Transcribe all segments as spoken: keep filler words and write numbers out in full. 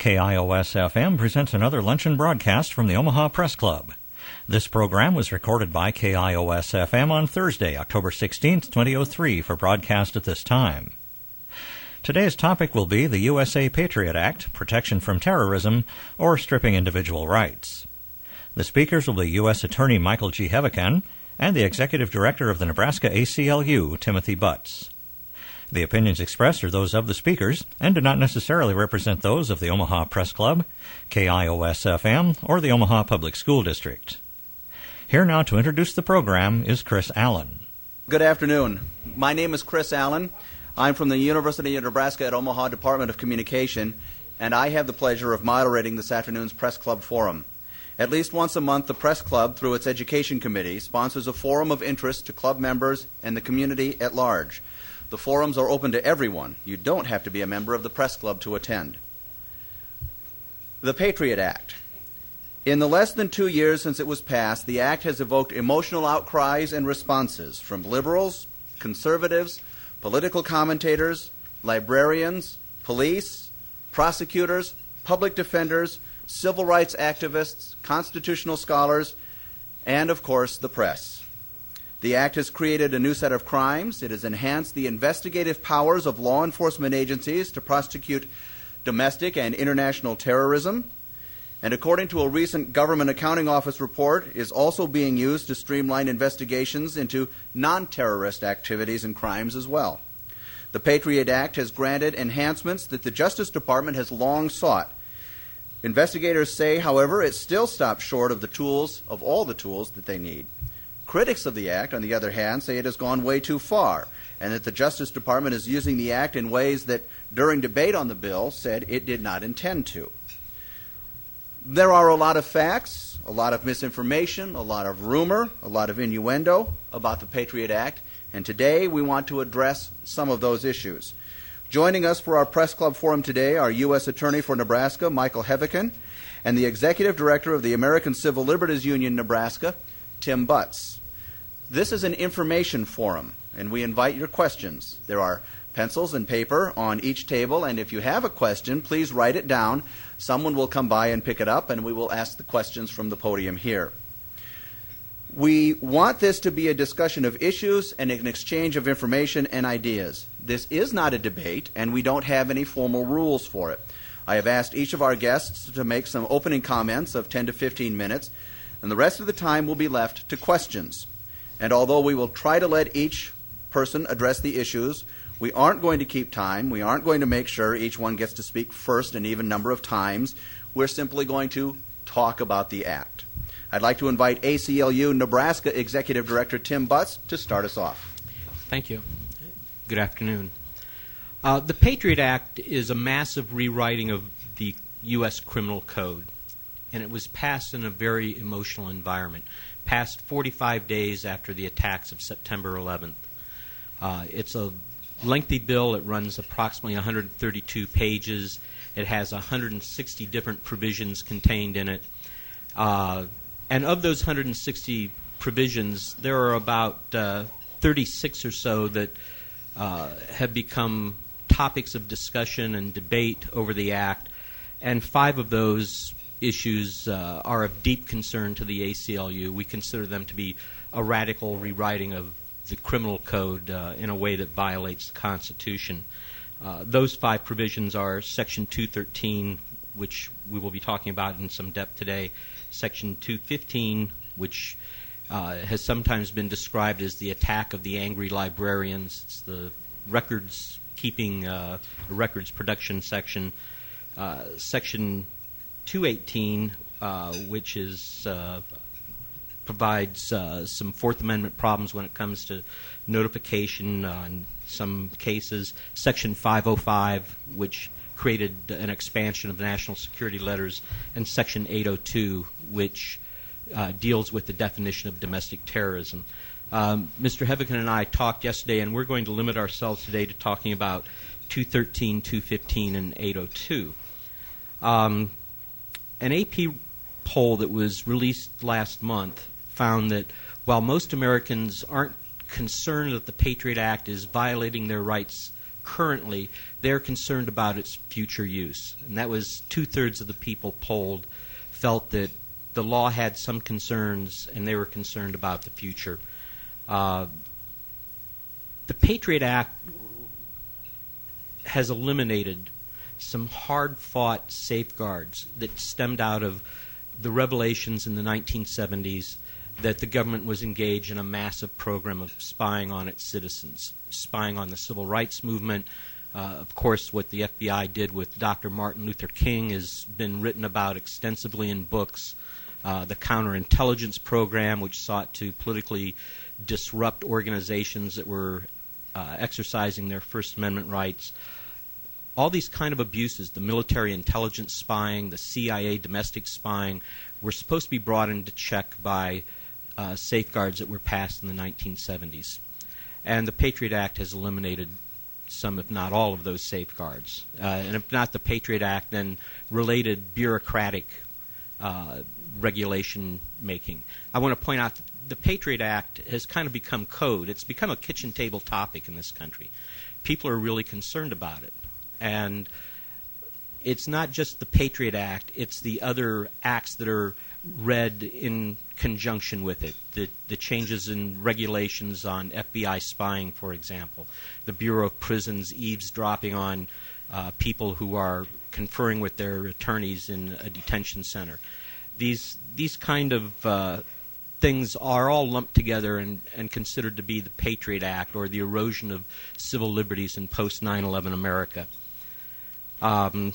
K I O S F M presents another luncheon broadcast from the Omaha Press Club. This program was recorded by K I O S F M on Thursday, October sixteenth, twenty oh three, for broadcast at this time. Today's topic will be the U S A Patriot Act, protection from terrorism, or stripping individual rights. The speakers will be U S Attorney Michael G. Heavican and the Executive Director of the Nebraska A C L U, Timothy Butts. The opinions expressed are those of the speakers and do not necessarily represent those of the Omaha Press Club, K I O S F M, or the Omaha Public School District. Here now to introduce the program is Chris Allen. Good afternoon. My name is Chris Allen. I'm from the University of Nebraska at Omaha Department of Communication, and I have the pleasure of moderating this afternoon's Press Club Forum. At least once a month, the Press Club, through its Education Committee, sponsors a forum of interest to club members and the community at large. The forums are open to everyone. You don't have to be a member of the Press Club to attend. The Patriot Act. In the less than two years since it was passed, the Act has evoked emotional outcries and responses from liberals, conservatives, political commentators, librarians, police, prosecutors, public defenders, civil rights activists, constitutional scholars, and, of course, the press. The Act has created a new set of crimes. It has enhanced the investigative powers of law enforcement agencies to prosecute domestic and international terrorism, and according to a recent Government Accounting Office report, is also being used to streamline investigations into non-terrorist activities and crimes as well. The Patriot Act has granted enhancements that the Justice Department has long sought. Investigators say, however, it still stops short of the tools, of all the tools that they need. Critics of the Act, on the other hand, say it has gone way too far, and that the Justice Department is using the Act in ways that, during debate on the bill, said it did not intend to. There are a lot of facts, a lot of misinformation, a lot of rumor, a lot of innuendo about the Patriot Act, and today we want to address some of those issues. Joining us for our Press Club Forum today are U S Attorney for Nebraska, Michael Heavican, and the Executive Director of the American Civil Liberties Union, Nebraska, Tim Butts. This is an information forum, and we invite your questions. There are pencils and paper on each table, and if you have a question, please write it down. Someone will come by and pick it up, and we will ask the questions from the podium here. We want this to be a discussion of issues and an exchange of information and ideas. This is not a debate, and we don't have any formal rules for it. I have asked each of our guests to make some opening comments of ten to fifteen minutes, and the rest of the time will be left to questions. And although we will try to let each person address the issues, we aren't going to keep time. We aren't going to make sure each one gets to speak first an even number of times. We're simply going to talk about the Act. I'd like to invite A C L U Nebraska Executive Director Tim Butts to start us off. Thank you. Good afternoon. Uh, the Patriot Act is a massive rewriting of the U S Criminal Code, and it was passed in a very emotional environment, passed forty-five days after the attacks of September eleventh. Uh, it's a lengthy bill. It runs approximately one hundred thirty-two pages. It has one hundred sixty different provisions contained in it. Uh, and of those one hundred sixty provisions, there are about uh, thirty-six or so that uh, have become topics of discussion and debate over the Act, and five of those issues uh, are of deep concern to the A C L U. We consider them to be a radical rewriting of the criminal code uh, in a way that violates the Constitution. Uh, those five provisions are Section two thirteen, which we will be talking about in some depth today, Section two fifteen, which uh, has sometimes been described as the attack of the angry librarians. It's the records keeping, uh, records production section. Uh, Section two eighteen, uh, which is uh, provides uh, some Fourth Amendment problems when it comes to notification uh, in some cases. Section five oh five, which created an expansion of the national security letters, and Section eight oh two, which uh, deals with the definition of domestic terrorism. Um, Mister Heavican and I talked yesterday, and we're going to limit ourselves today to talking about two thirteen, two fifteen, and eight oh two. Um, an A P poll that was released last month found that while most Americans aren't concerned that the Patriot Act is violating their rights currently, they're concerned about its future use. And that was two-thirds of the people polled felt that the law had some concerns and they were concerned about the future. Uh, the Patriot Act has eliminated some hard-fought safeguards that stemmed out of the revelations in the nineteen seventies that the government was engaged in a massive program of spying on its citizens, spying on the civil rights movement. Uh, of course, what the F B I did with Doctor Martin Luther King has been written about extensively in books. Uh, the counterintelligence program, which sought to politically disrupt organizations that were uh, exercising their First Amendment rights. All these kind of abuses, the military intelligence spying, the C I A domestic spying, were supposed to be brought into check by uh, safeguards that were passed in the nineteen seventies. And the Patriot Act has eliminated some, if not all, of those safeguards. Uh, and if not the Patriot Act, then related bureaucratic uh, regulation making. I want to point out that the Patriot Act has kind of become code. It's become a kitchen table topic in this country. People are really concerned about it. And it's not just the Patriot Act, it's the other acts that are read in conjunction with it. The, the changes in regulations on F B I spying, for example. The Bureau of Prisons eavesdropping on uh, people who are conferring with their attorneys in a detention center. These, these kind of uh, things are all lumped together and, and considered to be the Patriot Act, or the erosion of civil liberties in post nine eleven America. Um,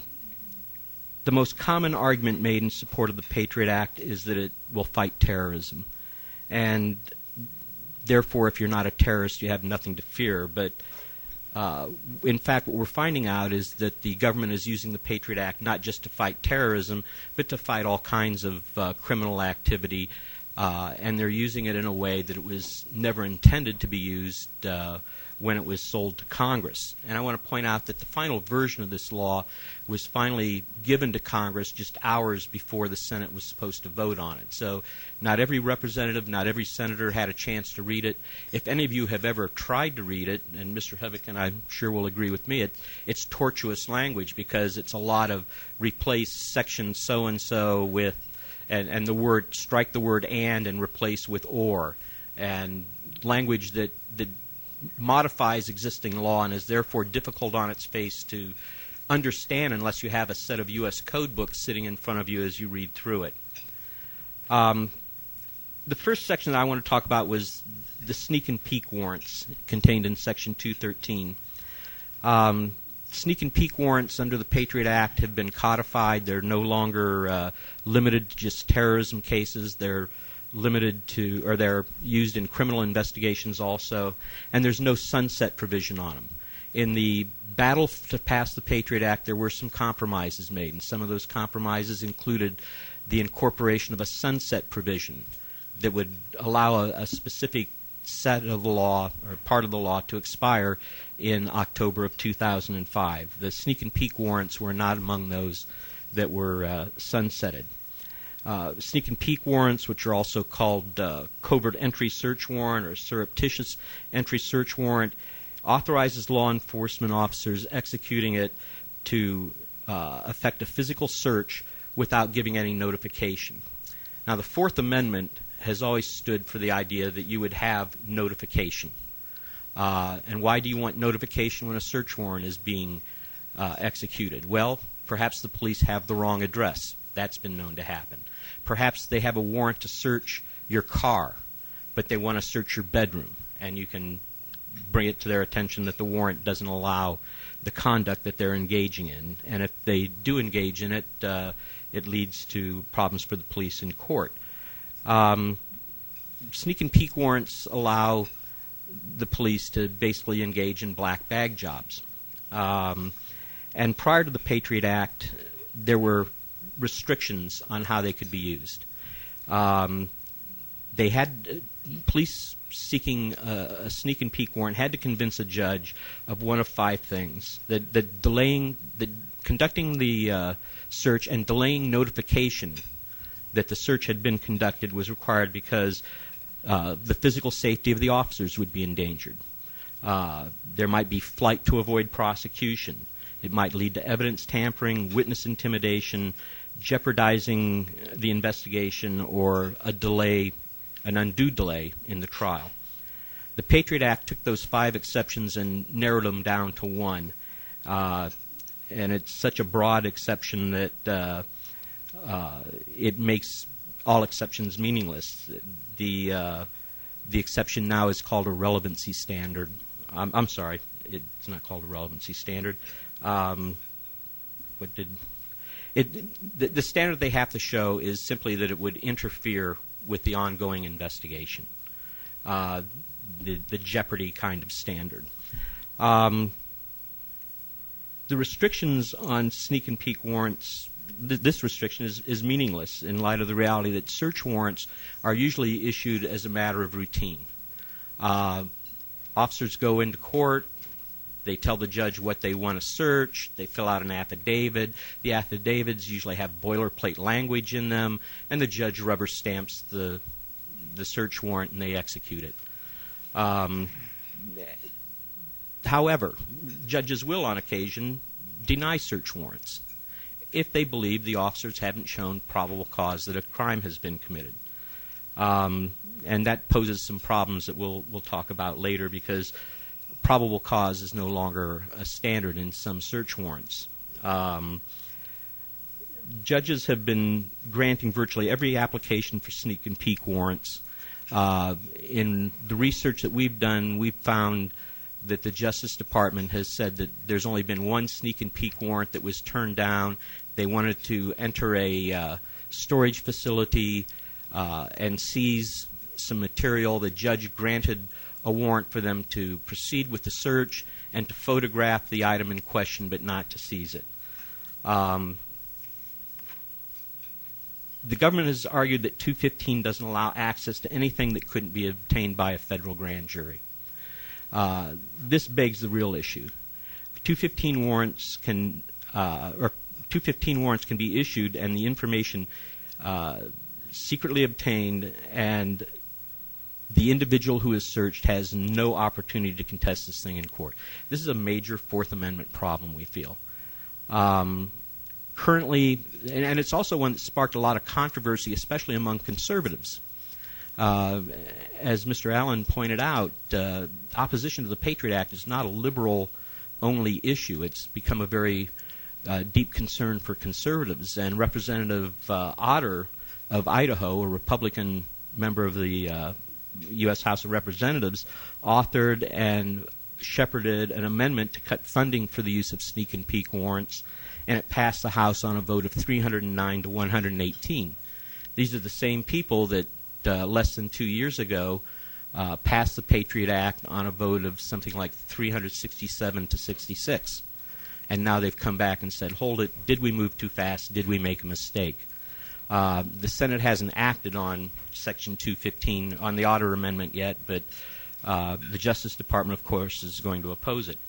the most common argument made in support of the Patriot Act is that it will fight terrorism. And therefore, if you're not a terrorist, you have nothing to fear. But uh, in fact, what we're finding out is that the government is using the Patriot Act not just to fight terrorism, but to fight all kinds of uh, criminal activity. Uh, and they're using it in a way that it was never intended to be used uh, when it was sold to Congress. And I want to point out that the final version of this law was finally given to Congress just hours before the Senate was supposed to vote on it. So not every representative, not every senator had a chance to read it. If any of you have ever tried to read it, and Mister Hevican, I'm sure will agree with me, it, it's tortuous language because it's a lot of replace section so-and-so with, and, and the word, strike the word and and replace with or, and language that, that modifies existing law and is therefore difficult on its face to understand unless you have a set of U S code books sitting in front of you as you read through it. Um, the first section that I want to talk about was the sneak and peek warrants contained in Section two thirteen. Um, sneak and peek warrants under the Patriot Act have been codified. They're no longer uh, limited to just terrorism cases. They're limited to, or they're used in criminal investigations also, and there's no sunset provision on them. In the battle to pass the Patriot Act, there were some compromises made, and some of those compromises included the incorporation of a sunset provision that would allow a, a specific set of the law, or part of the law, to expire in October of two thousand five. The sneak and peek warrants were not among those that were uh, sunsetted. Uh, sneak and peek warrants, which are also called uh, covert entry search warrant or surreptitious entry search warrant, authorizes law enforcement officers executing it to uh, effect a physical search without giving any notification. Now, the Fourth Amendment has always stood for the idea that you would have notification. Uh, and why do you want notification when a search warrant is being uh, executed? Well, perhaps the police have the wrong address. That's been known to happen. Perhaps they have a warrant to search your car, but they want to search your bedroom, and you can bring it to their attention that the warrant doesn't allow the conduct that they're engaging in. And if they do engage in it, uh, it leads to problems for the police in court. Um, sneak and peek warrants allow the police to basically engage in black bag jobs. Um, and prior to the Patriot Act, there were restrictions on how they could be used. Um, they had uh, police seeking a, a sneak and peek warrant had to convince a judge of one of five things: that the delaying, the conducting the uh, search and delaying notification that the search had been conducted was required because uh, the physical safety of the officers would be endangered. Uh, there might be flight to avoid prosecution. It might lead to evidence tampering, witness intimidation, jeopardizing the investigation, or a delay, an undue delay in the trial. The Patriot Act took those five exceptions and narrowed them down to one. Uh, and it's such a broad exception that uh, uh, it makes all exceptions meaningless. The uh, the exception now is called a relevancy standard. I'm, I'm sorry, it's not called a relevancy standard. Um, what did it? The, the standard they have to show is simply that it would interfere with the ongoing investigation. Uh, the the jeopardy kind of standard. Um, the restrictions on sneak and peek warrants. Th- this restriction is, is meaningless in light of the reality that search warrants are usually issued as a matter of routine. Uh, officers go into court. They tell the judge what they want to search. They fill out an affidavit. The affidavits usually have boilerplate language in them, and the judge rubber stamps the the search warrant and they execute it. Um, however, judges will on occasion deny search warrants if they believe the officers haven't shown probable cause that a crime has been committed. Um, and that poses some problems that we'll we'll talk about later, because probable cause is no longer a standard in some search warrants. Um, judges have been granting virtually every application for sneak and peek warrants. Uh, in the research that we've done, we've found that the Justice Department has said that there's only been one sneak and peek warrant that was turned down. They wanted to enter a uh, storage facility uh, and seize some material. The judge granted a warrant for them to proceed with the search and to photograph the item in question, but not to seize it. Um, the government has argued that two fifteen doesn't allow access to anything that couldn't be obtained by a federal grand jury. Uh, this begs the real issue. two fifteen warrants can, uh, or two fifteen warrants can be issued, and the information uh, secretly obtained, and the individual who is searched has no opportunity to contest this thing in court. This is a major Fourth Amendment problem, we feel. Um, currently, and, and it's also one that sparked a lot of controversy, especially among conservatives. Uh, as Mister Allen pointed out, uh, opposition to the Patriot Act is not a liberal-only issue. It's become a very uh, deep concern for conservatives. And Representative uh, Otter of Idaho, a Republican member of the uh, U S House of Representatives, authored and shepherded an amendment to cut funding for the use of sneak and peek warrants, and it passed the House on a vote of three hundred nine to one hundred eighteen. These are the same people that uh, less than two years ago uh, passed the Patriot Act on a vote of something like three hundred sixty-seven to sixty-six. And now they've come back and said, hold it, did we move too fast? Did we make a mistake? Uh, the Senate hasn't acted on Section two fifteen, on the Otter Amendment yet, but uh, the Justice Department, of course, is going to oppose it.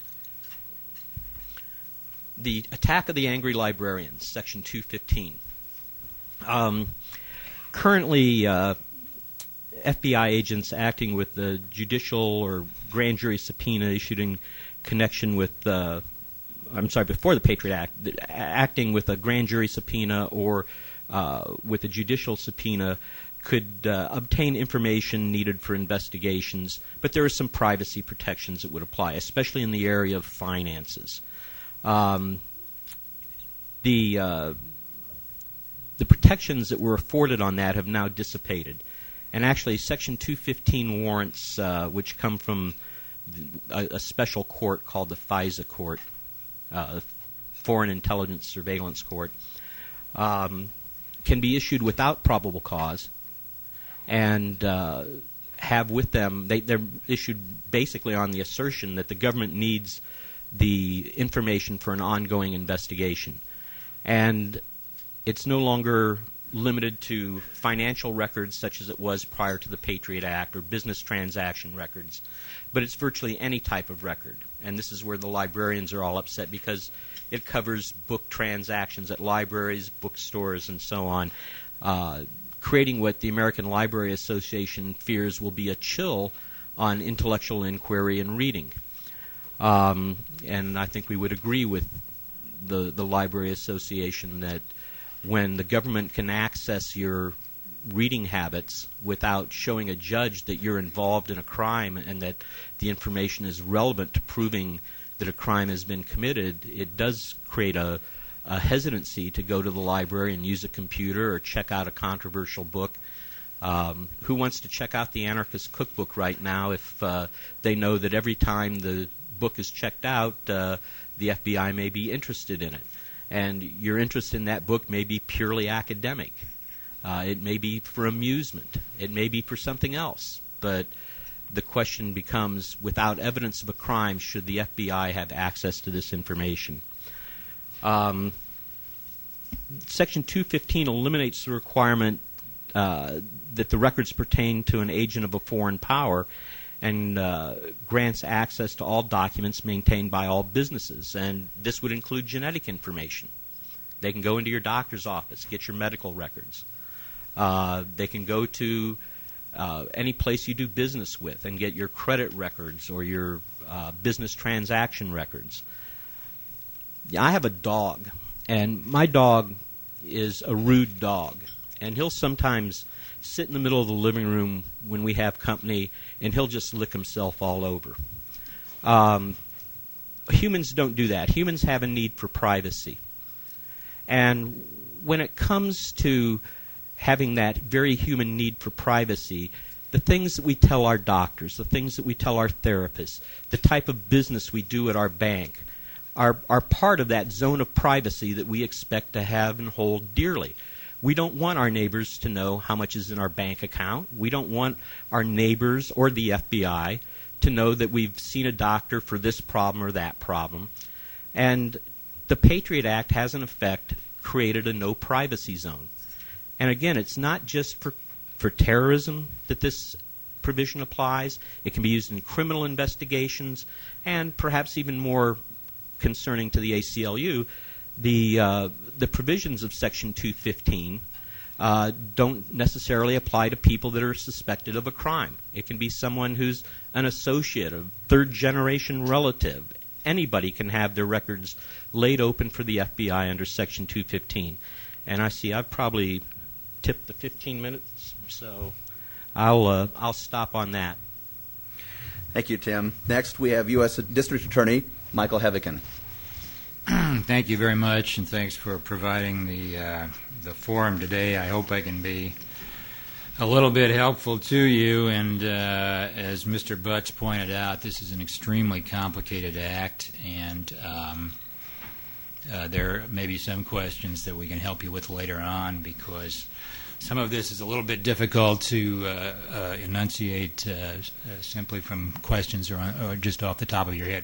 The attack of the angry librarians, Section two fifteen. Um, currently, uh, F B I agents acting with the judicial or grand jury subpoena issued in connection with, uh, I'm sorry, before the Patriot Act, acting with a grand jury subpoena or Uh, with a judicial subpoena could uh, obtain information needed for investigations, but there are some privacy protections that would apply, especially in the area of finances. Um, the uh, the protections that were afforded on that have now dissipated, and actually Section two fifteen warrants, uh, which come from a, a special court called the FISA Court, uh, Foreign Intelligence Surveillance Court, um, can be issued without probable cause, and uh, have with them, they, they're issued basically on the assertion that the government needs the information for an ongoing investigation. And it's no longer limited to financial records such as it was prior to the Patriot Act, or business transaction records, but it's virtually any type of record. And this is where the librarians are all upset, because it covers book transactions at libraries, bookstores, and so on, uh, creating what the American Library Association fears will be a chill on intellectual inquiry and reading. Um, and I think we would agree with the, the Library Association that when the government can access your reading habits without showing a judge that you're involved in a crime and that the information is relevant to proving that a crime has been committed, it does create a, a hesitancy to go to the library and use a computer or check out a controversial book. Um, who wants to check out the Anarchist Cookbook right now if uh, they know that every time the book is checked out, uh, the F B I may be interested in it? And your interest in that book may be purely academic. Uh, it may be for amusement. It may be for something else. But the question becomes, without evidence of a crime, should the F B I have access to this information? Um, Section two fifteen eliminates the requirement uh, that the records pertain to an agent of a foreign power and uh, grants access to all documents maintained by all businesses. And this would include genetic information. They can go into your doctor's office, get your medical records. Uh, they can go to uh, any place you do business with and get your credit records or your uh, business transaction records. Yeah, I have a dog, and my dog is a rude dog. And he'll sometimes sit in the middle of the living room when we have company, and he'll just lick himself all over. Um, humans don't do that. Humans have a need for privacy. And when it comes to having that very human need for privacy, the things that we tell our doctors, the things that we tell our therapists, the type of business we do at our bank, are, are part of that zone of privacy that we expect to have and hold dearly. We don't want our neighbors to know how much is in our bank account. We don't want our neighbors or the F B I to know that we've seen a doctor for this problem or that problem. And the Patriot Act has, in effect, created a no privacy zone. And again, it's not just for, for terrorism that this provision applies. It can be used in criminal investigations, and perhaps even more concerning to the A C L U, the uh, the provisions of Section two fifteen uh, don't necessarily apply to people that are suspected of a crime. It can be someone who's an associate, a third-generation relative. Anybody can have their records laid open for the F B I under Section two fifteen. And I see I've probably tipped the fifteen minutes, so I'll uh, I'll stop on that. Thank you, Tim. Next, we have U S District Attorney Michael Heavican. Thank you very much, and thanks for providing the uh, the forum today. I hope I can be a little bit helpful to you. And uh, as Mister Butts pointed out, this is an extremely complicated act, and um, uh, there may be some questions that we can help you with later on, because some of this is a little bit difficult to uh, uh, enunciate uh, uh, simply from questions or, or just off the top of your head.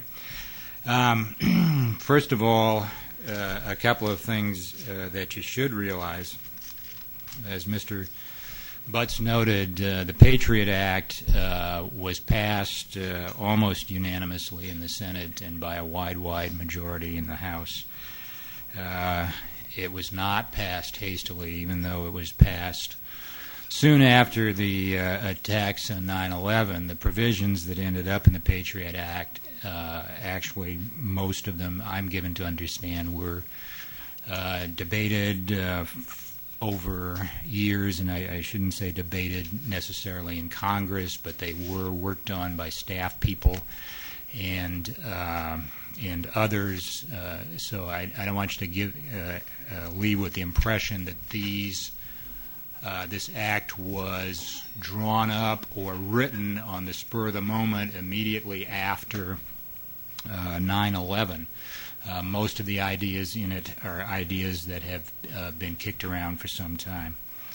Um, first of all, uh, a couple of things uh, that you should realize. As Mister Butts noted, uh, the Patriot Act uh, was passed uh, almost unanimously in the Senate and by a wide, wide majority in the House. Uh, it was not passed hastily, even though it was passed soon after the uh, attacks on nine eleven. The provisions that ended up in the Patriot Act, uh, actually most of them, I'm given to understand, were uh, debated uh, f- over years, and I, I shouldn't say debated necessarily in Congress, but they were worked on by staff people and uh, and others. Uh, so I, I don't want you to give uh, uh, leave with the impression that these Uh, this act was drawn up or written on the spur of the moment immediately after uh, nine eleven. Uh, most of the ideas in it are ideas that have uh, been kicked around for some time.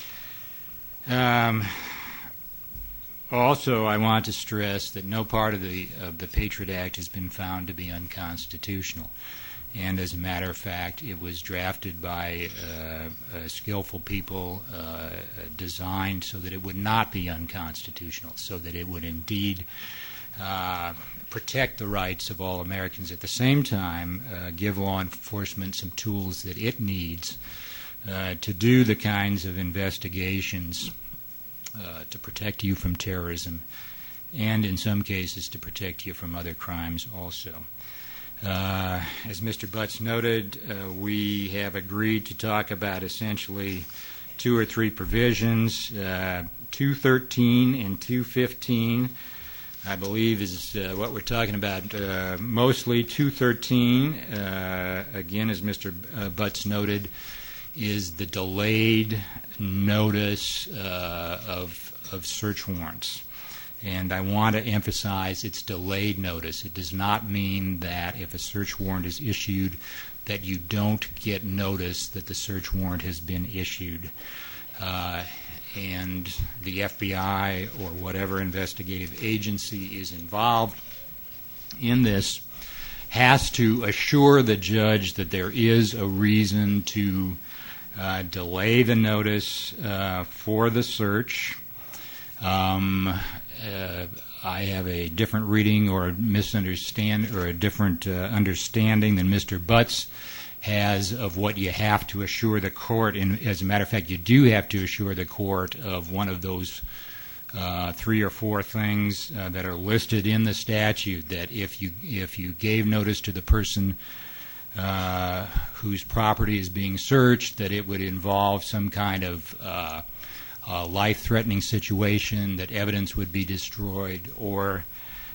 Um, also, I want to stress that no part of the of the Patriot Act has been found to be unconstitutional. And as a matter of fact, it was drafted by uh, uh, skillful people, uh, designed so that it would not be unconstitutional, so that it would indeed uh, protect the rights of all Americans. At the same time, uh, give law enforcement some tools that it needs uh, to do the kinds of investigations uh, to protect you from terrorism and in some cases to protect you from other crimes also. Uh, as Mister Butts noted, uh, we have agreed to talk about essentially two or three provisions. Uh, two thirteen and two fifteen, I believe, is uh, what we're talking about. Uh, mostly two thirteen, uh, again, as Mister Butts noted, is the delayed notice uh, of, of search warrants. And I want to emphasize it's delayed notice. It does not mean that if a search warrant is issued that you don't get notice that the search warrant has been issued. Uh, and the F B I or whatever investigative agency is involved in this has to assure the judge that there is a reason to uh, delay the notice uh, for the search. Um, uh, I have a different reading or a misunderstand or a different uh, understanding than Mister Butts has of what you have to assure the court. And as a matter of fact, you do have to assure the court of one of those uh, three or four things uh, that are listed in the statute. That if you if you gave notice to the person uh, whose property is being searched, that it would involve some kind of uh, uh, life-threatening situation, that evidence would be destroyed, or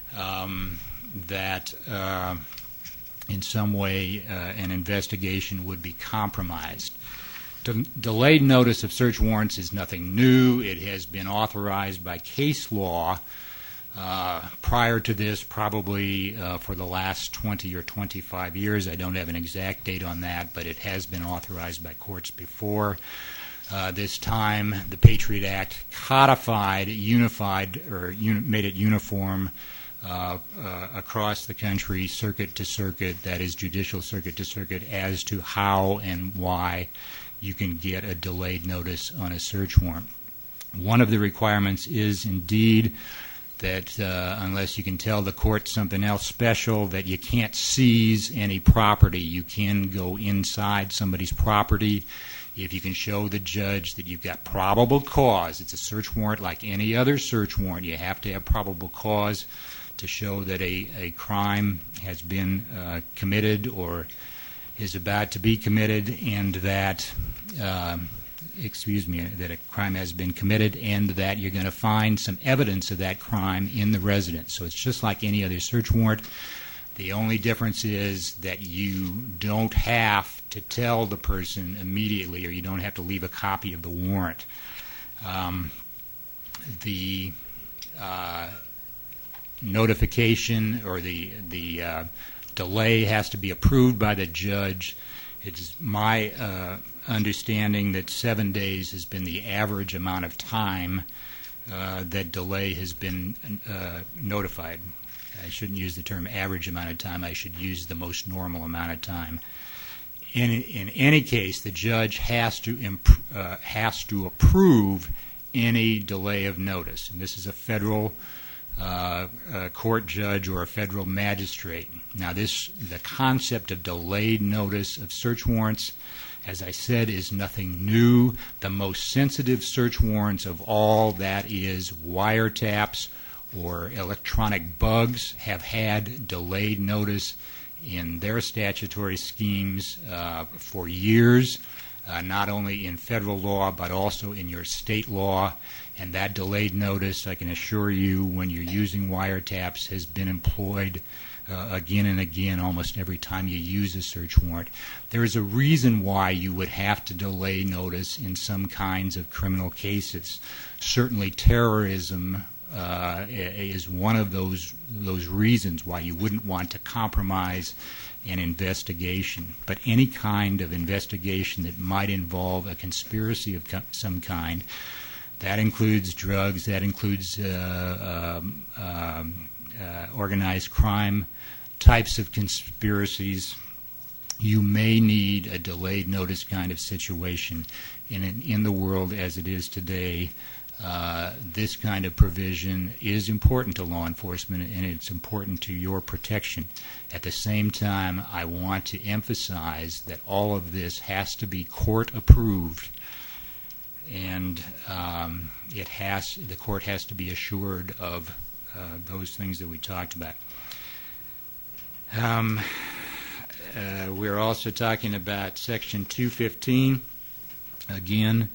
um, that uh, in some way uh, an investigation would be compromised. De- delayed notice of search warrants is nothing new. It has been authorized by case law uh, prior to this, probably uh, for the last twenty or twenty-five years. I don't have an exact date on that, but it has been authorized by courts before. Uh, this time, the Patriot Act codified, unified, or uni- made it uniform Uh, uh, across the country, circuit to circuit, that is judicial circuit to circuit, as to how and why you can get a delayed notice on a search warrant. One of the requirements is indeed that uh, unless you can tell the court something else special, that you can't seize any property. You can go inside somebody's property if you can show the judge that you've got probable cause. It's a search warrant like any other search warrant. You have to have probable cause to show that a, a crime has been uh, committed or is about to be committed, and that, uh, excuse me, that a crime has been committed, and that you're going to find some evidence of that crime in the residence. So it's just like any other search warrant. The only difference is that you don't have to tell the person immediately, or you don't have to leave a copy of the warrant. Um, the uh, notification or the the uh, delay has to be approved by the judge. It's my uh, understanding that seven days has been the average amount of time uh, that delay has been uh, notified. I shouldn't use the term average amount of time. I should use the most normal amount of time. In in any case, the judge has to imp- uh, has to approve any delay of notice, and this is a federal Uh, a court judge or a federal magistrate. Now, this the concept of delayed notice of search warrants, as I said, is nothing new. The most sensitive search warrants of all, that is wiretaps or electronic bugs, have had delayed notice in their statutory schemes uh, for years, uh, not only in federal law but also in your state law. And that delayed notice, I can assure you, when you're using wiretaps, has been employed uh, again and again almost every time you use a search warrant. There is a reason why you would have to delay notice in some kinds of criminal cases. Certainly terrorism uh, is one of those those reasons why you wouldn't want to compromise an investigation. But any kind of investigation that might involve a conspiracy of co- some kind, that includes drugs, that includes uh, um, um, uh, organized crime types of conspiracies, you may need a delayed notice kind of situation. In, in the world as it is today, uh, this kind of provision is important to law enforcement, and it's important to your protection. At the same time, I want to emphasize that all of this has to be court approved, and um, it has the court has to be assured of uh, those things that we talked about. Um, uh, we're also talking about Section two fifteen. Again,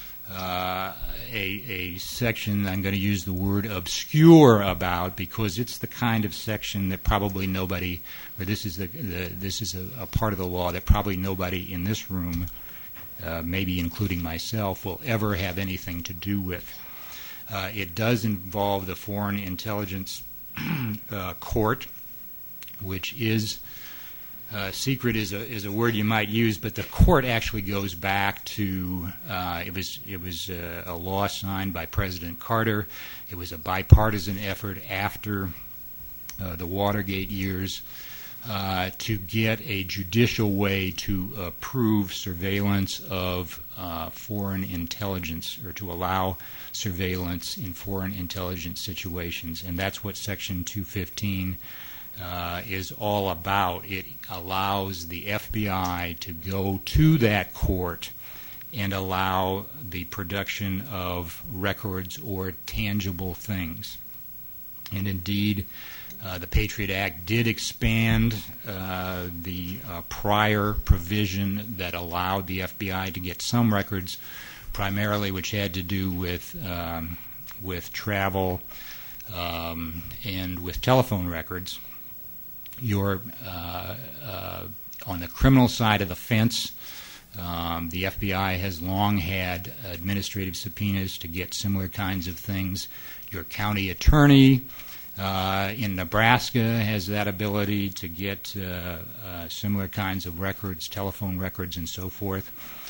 uh, a, a section I'm going to use the word obscure about because it's the kind of section that probably nobody, or this is the, the this is a, a part of the law that probably nobody in this room, uh, maybe including myself, will ever have anything to do with. Uh, it does involve the Foreign Intelligence uh, Court, which is Uh, secret is a is a word you might use, but the court actually goes back to uh, it was it was uh, a law signed by President Carter. It was a bipartisan effort after uh, the Watergate years uh, to get a judicial way to approve surveillance of uh, foreign intelligence, or to allow surveillance in foreign intelligence situations, and that's what Section two fifteen Uh, is all about. It allows the F B I to go to that court and allow the production of records or tangible things. And indeed, uh, the Patriot Act did expand uh, the uh, prior provision that allowed the F B I to get some records, primarily which had to do with um, with travel um, and with telephone records. Your uh, uh, on the criminal side of the fence, um, the F B I has long had administrative subpoenas to get similar kinds of things. Your county attorney uh, in Nebraska has that ability to get uh, uh, similar kinds of records, telephone records, and so forth.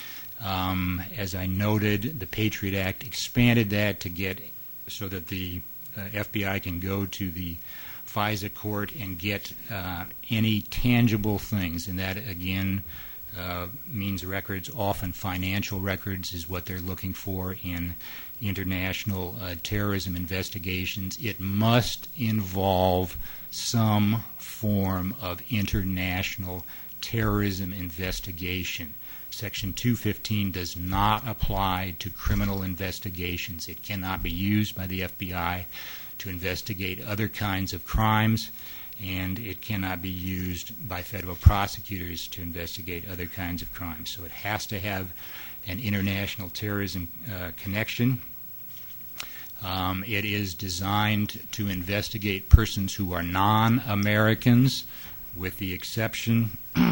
Um, as I noted, the Patriot Act expanded that to get so that the uh, F B I can go to the FISA court and get uh, any tangible things, and that again uh, means records. Often financial records is what they're looking for in international uh, terrorism investigations. It must involve some form of international terrorism investigation. Section two fifteen does not apply to criminal investigations. It cannot be used by the F B I to investigate other kinds of crimes, and it cannot be used by federal prosecutors to investigate other kinds of crimes. So it has to have an international terrorism uh, connection. Um, it is designed to investigate persons who are non-Americans, with the exception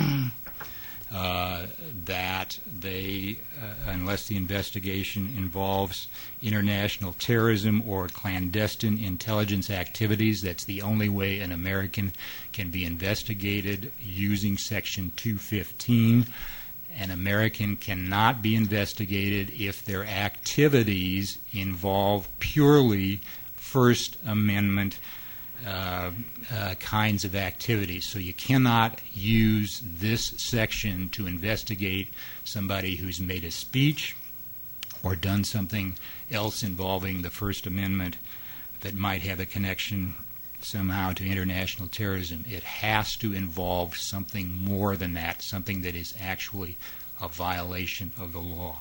Uh, that they, uh, unless the investigation involves international terrorism or clandestine intelligence activities, that's the only way an American can be investigated using Section two fifteen. An American cannot be investigated if their activities involve purely First Amendment Uh, uh, kinds of activities. So you cannot use this section to investigate somebody who's made a speech or done something else involving the First Amendment that might have a connection somehow to international terrorism. It has to involve something more than that, something that is actually a violation of the law.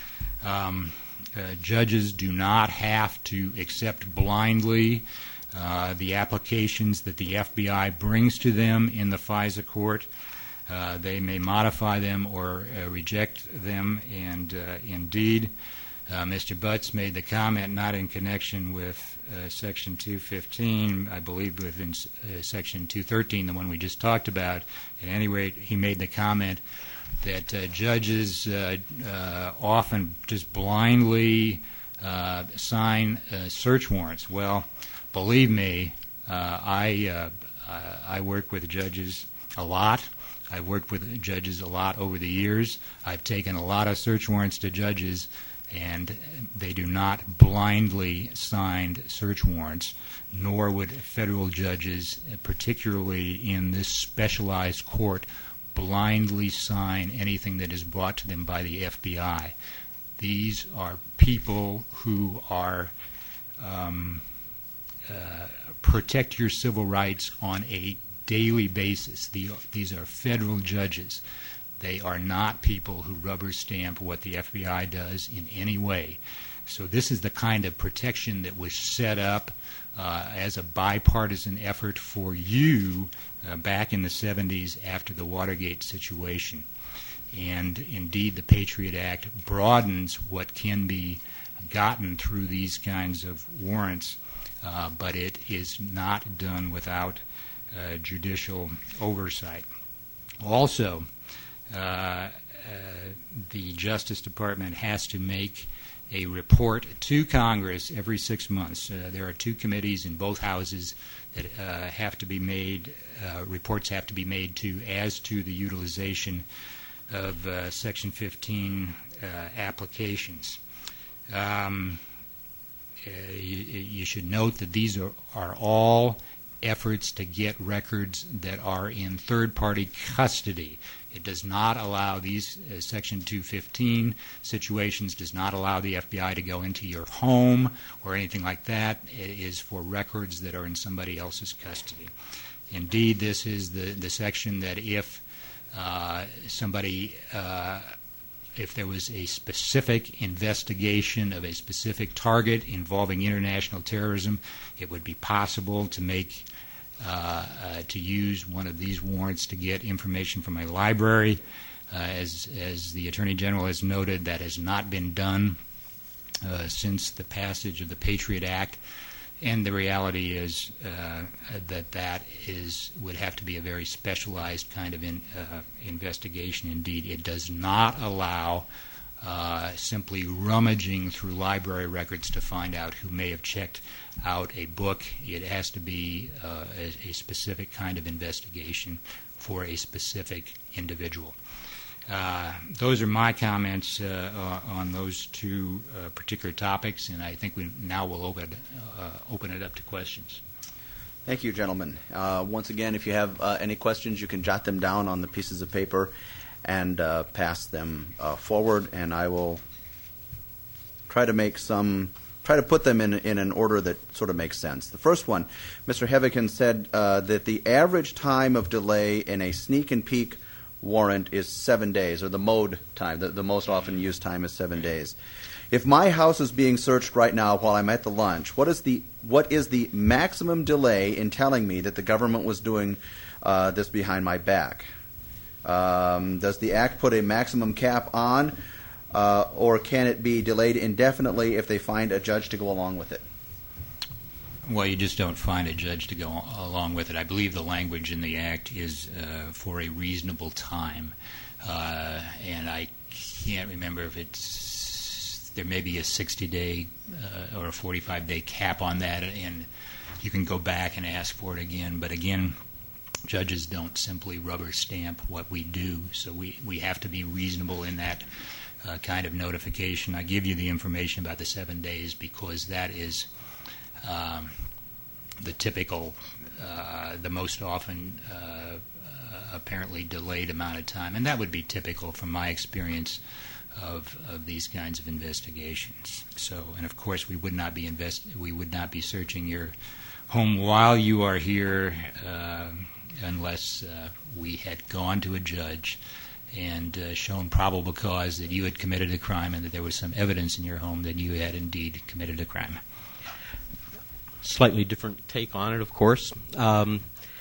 Um, uh, judges do not have to accept blindly Uh, the applications that the F B I brings to them in the FISA court. Uh, they may modify them or uh, reject them, and uh, indeed, uh, Mister Butts made the comment not in connection with uh, Section two fifteen, I believe within uh, Section two thirteen, the one we just talked about. At any rate, he made the comment that uh, judges uh, uh, often just blindly uh, sign uh, search warrants. Well, believe me, uh, I uh, I work with judges a lot. I've worked with judges a lot over the years. I've taken a lot of search warrants to judges, and they do not blindly sign search warrants, nor would federal judges, particularly in this specialized court, blindly sign anything that is brought to them by the F B I. These are people who are um, Uh, protect your civil rights on a daily basis. The, these are federal judges. They are not people who rubber stamp what the F B I does in any way. So this is the kind of protection that was set up uh, as a bipartisan effort for you uh, back in the seventies after the Watergate situation. And indeed, the Patriot Act broadens what can be gotten through these kinds of warrants, uh, but it is not done without uh, judicial oversight. Also, uh, uh, the Justice Department has to make a report to Congress every six months. Uh, there are two committees in both houses that uh, have to be made, uh, reports have to be made to as to the utilization of uh, Section fifteen uh, applications. Um, uh, you, you should note that these are, are all efforts to get records that are in third-party custody. It does not allow these uh, Section two fifteen situations, does not allow the F B I to go into your home or anything like that. It is for records that are in somebody else's custody. Indeed, this is the, the section that if uh, somebody, uh, if there was a specific investigation of a specific target involving international terrorism, it would be possible to make Uh, uh, to use one of these warrants to get information from a library. Uh, as, as the Attorney General has noted, that has not been done uh, since the passage of the Patriot Act, and the reality is uh, that that is would have to be a very specialized kind of in, uh, investigation. Indeed, it does not allow Uh, simply rummaging through library records to find out who may have checked out a book. It has to be uh, a, a specific kind of investigation for a specific individual. Uh, those are my comments uh, on those two uh, particular topics, and I think we now will open, uh, open it up to questions. Thank you, gentlemen. Uh, once again, if you have uh, any questions, you can jot them down on the pieces of paper and uh, pass them uh, forward, and I will try to make some, try to put them in in an order that sort of makes sense. The first one, Mister Heavican said uh, that the average time of delay in a sneak and peek warrant is seven days, or the mode time, the, the most often used time is seven days. If my house is being searched right now while I'm at the lunch, what is the what is the maximum delay in telling me that the government was doing uh, this behind my back? Um, does the Act put a maximum cap on, uh, or can it be delayed indefinitely if they find a judge to go along with it? Well, you just don't find a judge to go along with it. I believe the language in the Act is uh, for a reasonable time, uh, and I can't remember if it's, there may be a sixty-day uh, or a forty-five day cap on that, and you can go back and ask for it again. But again, judges don't simply rubber stamp what we do, so we, we have to be reasonable in that uh, kind of notification. I give you the information about the seven days because that is um, the typical, uh, the most often uh, uh, apparently delayed amount of time, and that would be typical from my experience of, of these kinds of investigations. So, and of course, we would not be invest we would not be searching your home while you are here. Uh, unless uh, we had gone to a judge and uh, shown probable cause that you had committed a crime and that there was some evidence in your home that you had indeed committed a crime. Slightly different take on it, of course. Um,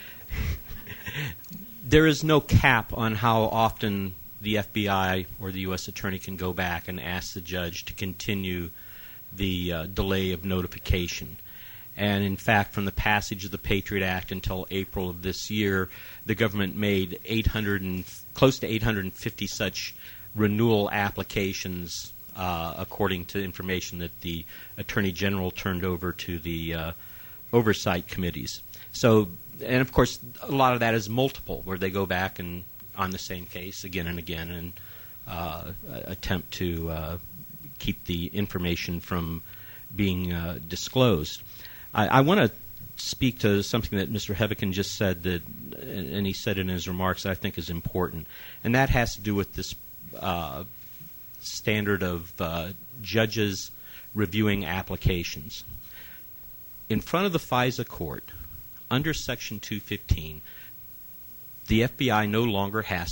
there is no cap on how often the F B I or the U S Attorney can go back and ask the judge to continue the uh, delay of notification. And in fact, from the passage of the Patriot Act until April of this year, the government made eight hundred and close to eight hundred fifty such renewal applications, uh, according to information that the Attorney General turned over to the uh, oversight committees. So, and of course, a lot of that is multiple, where they go back and on the same case again and again and uh, attempt to uh, keep the information from being uh, disclosed. I, I want to speak to something that Mister Heavican just said, that, and he said in his remarks, that I think is important, and that has to do with this uh, standard of uh, judges reviewing applications. In front of the FISA court, under Section two fifteen, the F B I no longer has to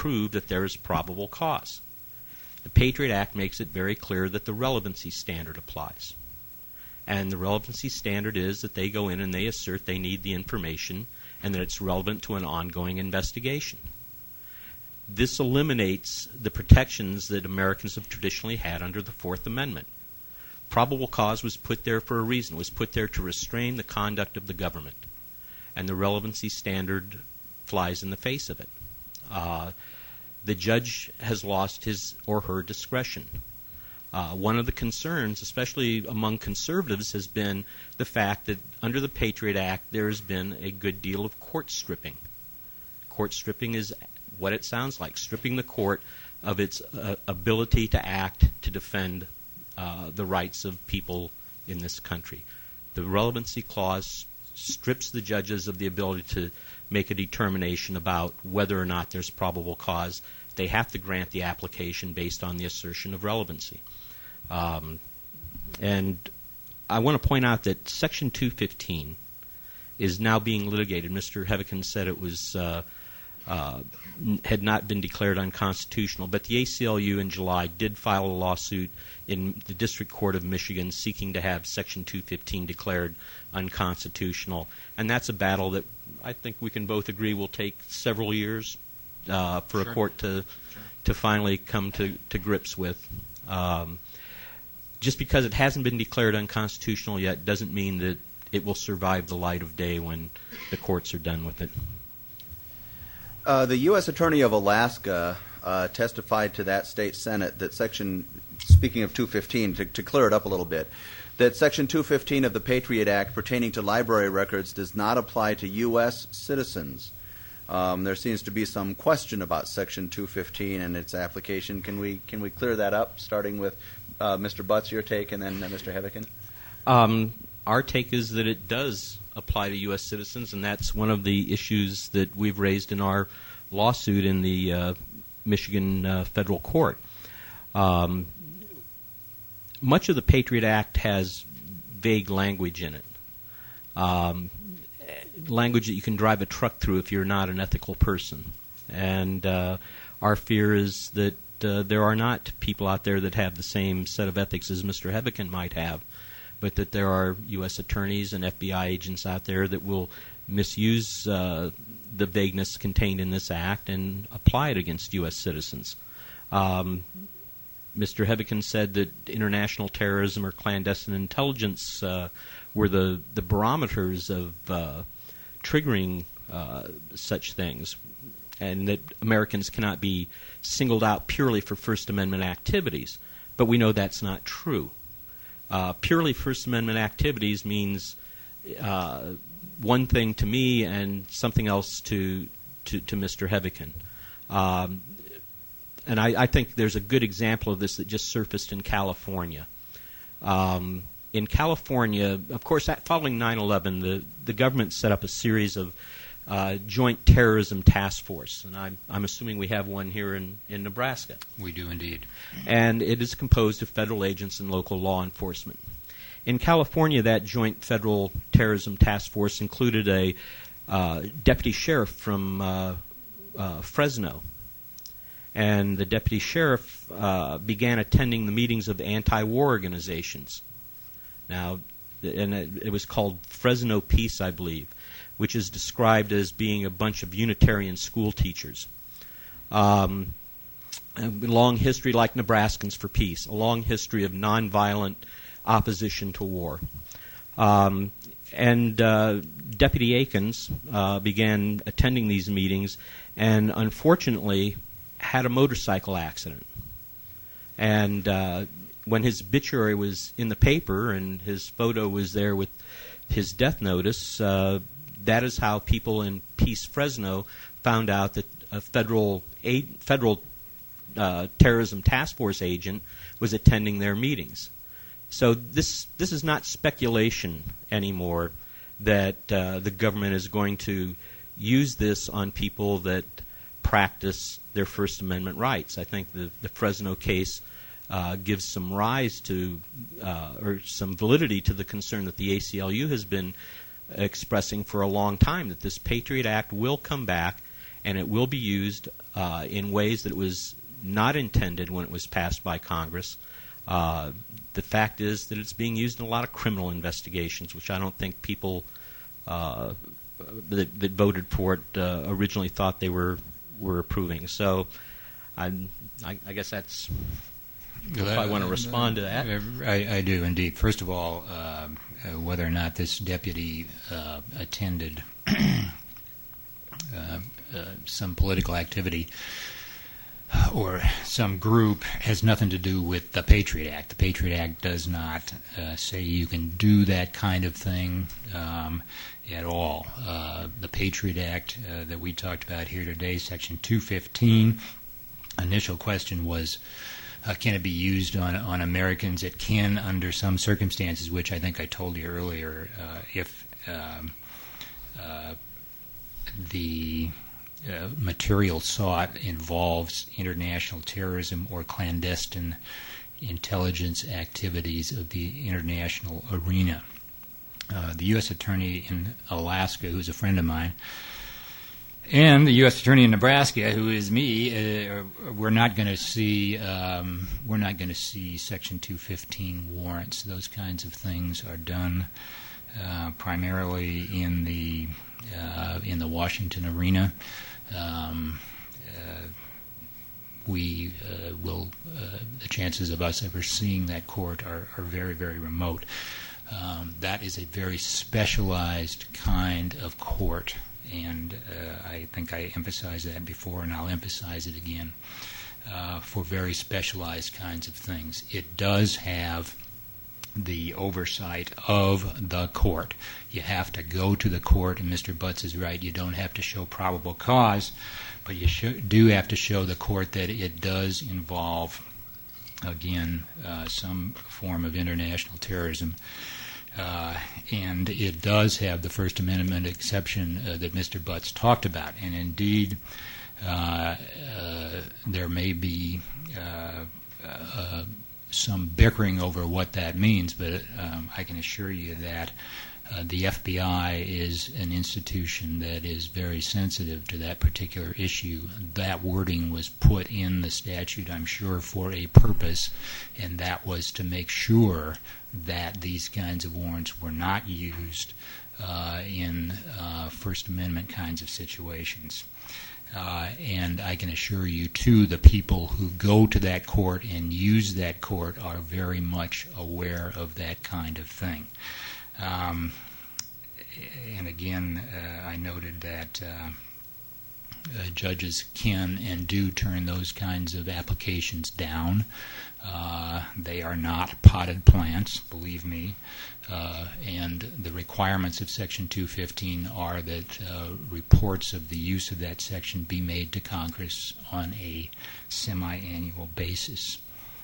prove that there is probable cause. The Patriot Act makes it very clear that the relevancy standard applies. And the relevancy standard is that they go in and they assert they need the information and that it's relevant to an ongoing investigation. This eliminates the protections that Americans have traditionally had under the Fourth Amendment. Probable cause was put there for a reason. It was put there to restrain the conduct of the government. And the relevancy standard flies in the face of it. Uh, the judge has lost his or her discretion. Uh, one of the concerns, especially among conservatives, has been the fact that under the Patriot Act there has been a good deal of court stripping. Court stripping is what it sounds like, stripping the court of its uh, ability to act to defend uh, the rights of people in this country. The relevancy clause strips the judges of the ability to make a determination about whether or not there's probable cause. They have to grant the application based on the assertion of relevancy. Um, and I want to point out that Section two fifteen is now being litigated. Mister Heavican said it was uh, uh, had not been declared unconstitutional, but the A C L U in July did file a lawsuit in the District Court of Michigan seeking to have Section two fifteen declared unconstitutional. And that's a battle that I think we can both agree will take several years uh, for sure. a court to sure. to finally come to, to grips with. Um, just because it hasn't been declared unconstitutional yet doesn't mean that it will survive the light of day when the courts are done with it. Uh, the U S Attorney of Alaska uh, testified to that state Senate that Section, speaking of two fifteen, to, to clear it up a little bit, that Section two fifteen of the Patriot Act pertaining to library records does not apply to U S citizens. Um, there seems to be some question about Section two fifteen and its application. Can we can we clear that up, starting with uh, Mister Butts, your take, and then uh, Mister Heavican? Um, our take is that it does apply to U S citizens, and that's one of the issues that we've raised in our lawsuit in the uh, Michigan uh, federal court. Um, much of the Patriot Act has vague language in it, um, language that you can drive a truck through if you're not an ethical person. And uh, our fear is that uh, there are not people out there that have the same set of ethics as Mister Heavican might have, but that there are U S attorneys and F B I agents out there that will misuse uh, the vagueness contained in this act and apply it against U S citizens. Um, Mister Heavican said that international terrorism or clandestine intelligence uh, were the, the barometers of uh, triggering uh, such things, and that Americans cannot be singled out purely for First Amendment activities. But we know that's not true. Uh, purely First Amendment activities means uh, one thing to me and something else to to, to Mister Heavican. Um, and I, I think there's a good example of this that just surfaced in California. Um, in California, of course, following nine eleven, the, the government set up a series of uh, joint terrorism task force, and I'm, I'm assuming we have one here in, in Nebraska. We do indeed. And it is composed of federal agents and local law enforcement. In California, that joint federal terrorism task force included a uh, deputy sheriff from uh, uh, Fresno. And the deputy sheriff uh, began attending the meetings of anti-war organizations. Now, and it, it was called Fresno Peace, I believe, which is described as being a bunch of Unitarian school teachers. Um, a long history, like Nebraskans for Peace, a long history of nonviolent opposition to war. Um, and uh, Deputy Akins uh, began attending these meetings and, unfortunately, had a motorcycle accident. And uh, when his obituary was in the paper and his photo was there with his death notice, uh, that is how people in Peace Fresno found out that a federal aid, federal uh, terrorism task force agent was attending their meetings. So this this is not speculation anymore that uh, the government is going to use this on people that practice their First Amendment rights. I think the, the Fresno case uh, gives some rise to, uh, or some validity to the concern that the A C L U has been expressing for a long time, that this Patriot Act will come back and it will be used uh, in ways that it was not intended when it was passed by Congress. Uh, the fact is that it's being used in a lot of criminal investigations, which I don't think people uh, that, that voted for it uh, originally thought they were were approving. So I, I, I guess that's if I want to respond to that. I, I do indeed. First of all, uh, whether or not this deputy uh, attended uh, uh, some political activity or some group has nothing to do with the Patriot Act. The Patriot Act does not uh, say you can do that kind of thing um, at all. Uh, the Patriot Act uh, that we talked about here today, Section two fifteen, initial question was, uh, can it be used on, on Americans? It can under some circumstances, which I think I told you earlier, uh, if um, uh, the Uh, material sought involves international terrorism or clandestine intelligence activities of the international arena. Uh, the U S Attorney in Alaska, who's a friend of mine, and the U S Attorney in Nebraska, who is me, uh, we're not going to see um, we're not going to see Section two fifteen warrants. Those kinds of things are done uh, primarily in the uh, in the Washington arena. Um, uh, we uh, will, uh, the chances of us ever seeing that court are, are very, very remote. Um, that is a very specialized kind of court, and uh, I think I emphasized that before, and I'll emphasize it again, uh, for very specialized kinds of things. It does have the oversight of the court. You have to go to the court, and Mister Butts is right, you don't have to show probable cause, but you sh- do have to show the court that it does involve, again, uh, some form of international terrorism. Uh, and it does have the First Amendment exception uh, that Mister Butts talked about. And indeed, uh, uh, there may be uh, uh, some bickering over what that means, but um, I can assure you that uh, the F B I is an institution that is very sensitive to that particular issue. That wording was put in the statute, I'm sure, for a purpose, and that was to make sure that these kinds of warrants were not used uh, in uh, First Amendment kinds of situations. Uh, and I can assure you, too, the people who go to that court and use that court are very much aware of that kind of thing. Um, and again, uh, I noted that uh, uh, judges can and do turn those kinds of applications down. Uh, they are not potted plants, believe me. Uh, and the requirements of Section two fifteen are that uh, reports of the use of that section be made to Congress on a semi-annual basis.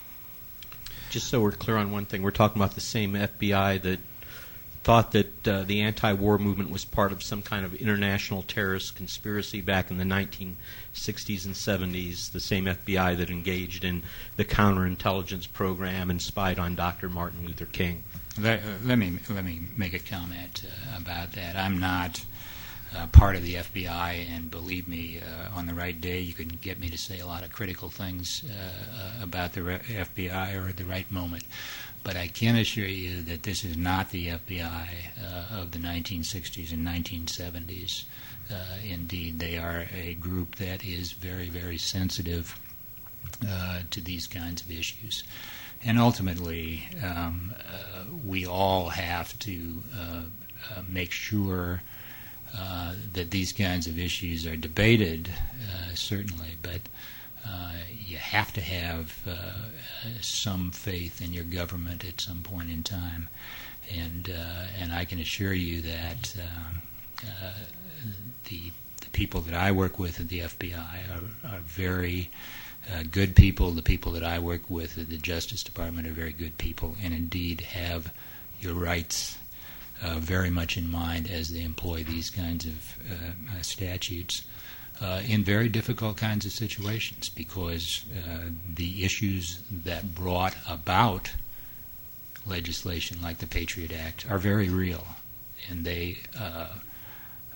Just so we're clear on one thing, we're talking about the same F B I that thought that uh, the anti-war movement was part of some kind of international terrorist conspiracy back in the nineteen sixties and seventies, the same F B I that engaged in the counterintelligence program and spied on Doctor Martin Luther King. Let, uh, let me let me make a comment uh, about that. I'm not uh, part of the F B I, and believe me, uh, on the right day, you can get me to say a lot of critical things uh, uh, about the re- F B I or at the right moment. But I can assure you that this is not the F B I uh, of the nineteen sixties and nineteen seventies. Uh, indeed, they are a group that is very, very sensitive uh, to these kinds of issues. And ultimately, um, uh, we all have to uh, uh, make sure uh, that these kinds of issues are debated, uh, certainly, but uh, you have to have uh, some faith in your government at some point in time. And uh, and I can assure you that uh, uh, the, the people that I work with at the F B I are, are very Uh, good people. The people that I work with at the Justice Department are very good people, and indeed have your rights uh, very much in mind as they employ these kinds of uh, uh, statutes uh, in very difficult kinds of situations, because uh, the issues that brought about legislation like the Patriot Act are very real, and they uh,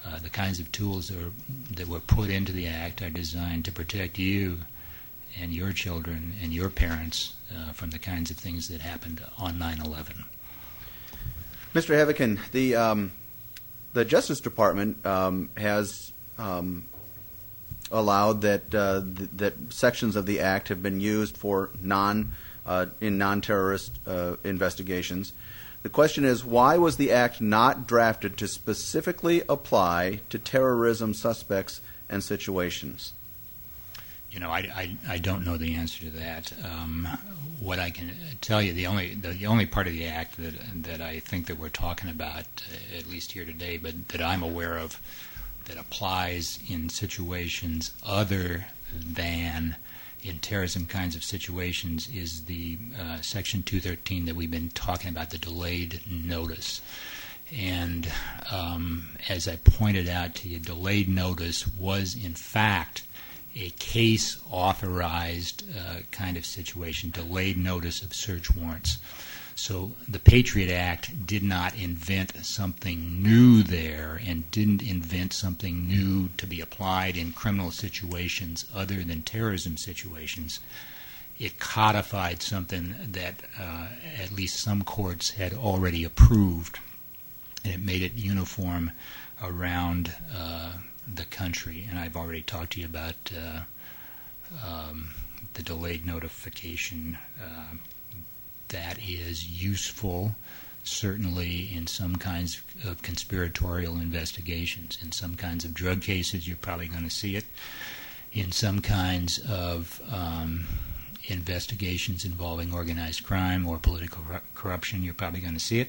Uh, the kinds of tools that were, that were put into the Act are designed to protect you and your children and your parents uh, from the kinds of things that happened on nine eleven. Mister Heavican, the um, the Justice Department um, has um, allowed that uh, th- that sections of the Act have been used for non uh, in non-terrorist uh, investigations. The question is, why was the Act not drafted to specifically apply to terrorism suspects and situations? You know, I, I, I don't know the answer to that. Um, what I can tell you, the only the, the only part of the Act that that I think that we're talking about, uh, at least here today, but that I'm aware of, that applies in situations other than in terrorism kinds of situations, is the uh, Section two thirteen that we've been talking about, the delayed notice. And um, as I pointed out to you, delayed notice was in fact a case-authorized uh, kind of situation, delayed notice of search warrants. So the Patriot Act did not invent something new there and didn't invent something new to be applied in criminal situations other than terrorism situations. It codified something that uh, at least some courts had already approved, and it made it uniform around uh, the country. And I've already talked to you about uh, um, the delayed notification. Uh, that is useful, certainly in some kinds of conspiratorial investigations. In some kinds of drug cases, you're probably going to see it. In some kinds of um, investigations involving organized crime or political corruption, you're probably going to see it.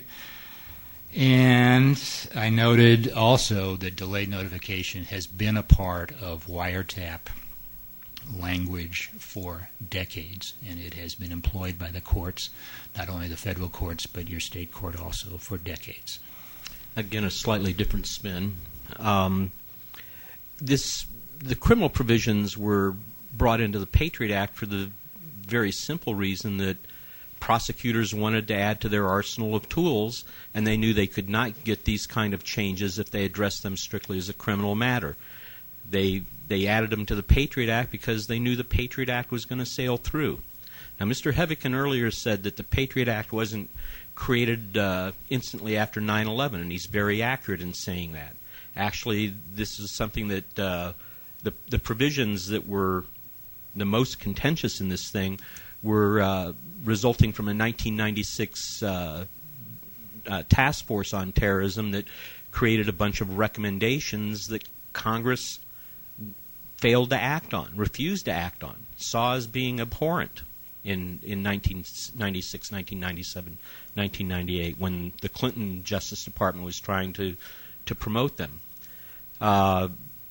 And I noted also that delayed notification has been a part of wiretap language for decades, and it has been employed by the courts, not only the federal courts, but your state court also, for decades. Again, a slightly different spin. Um, this the criminal provisions were brought into the Patriot Act for the very simple reason that prosecutors wanted to add to their arsenal of tools, and they knew they could not get these kind of changes if they addressed them strictly as a criminal matter. They they added them to the Patriot Act because they knew the Patriot Act was going to sail through. Now, Mister Heavican earlier said that the Patriot Act wasn't created uh, instantly after nine eleven, and he's very accurate in saying that. Actually, this is something that uh, the the provisions that were the most contentious in this thing were uh, resulting from a nineteen ninety-six uh, uh, task force on terrorism that created a bunch of recommendations that Congress failed to act on, refused to act on, saw as being abhorrent in, in nineteen ninety-six, nineteen ninety-seven, nineteen ninety-eight, when the Clinton Justice Department was trying to, to promote them. Uh,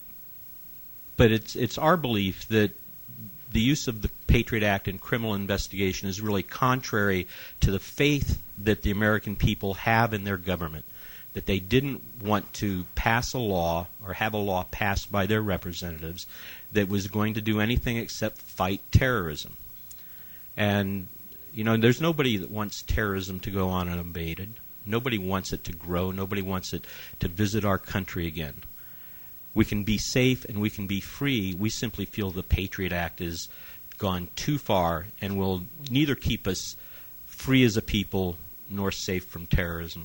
but it's it's our belief that the use of the Patriot Act in criminal investigation is really contrary to the faith that the American people have in their government, that they didn't want to pass a law or have a law passed by their representatives that was going to do anything except fight terrorism. And, you know, there's nobody that wants terrorism to go on unabated. Nobody wants it to grow. Nobody wants it to visit our country again. We can be safe and we can be free. We simply feel the Patriot Act has gone too far and will neither keep us free as a people nor safe from terrorism.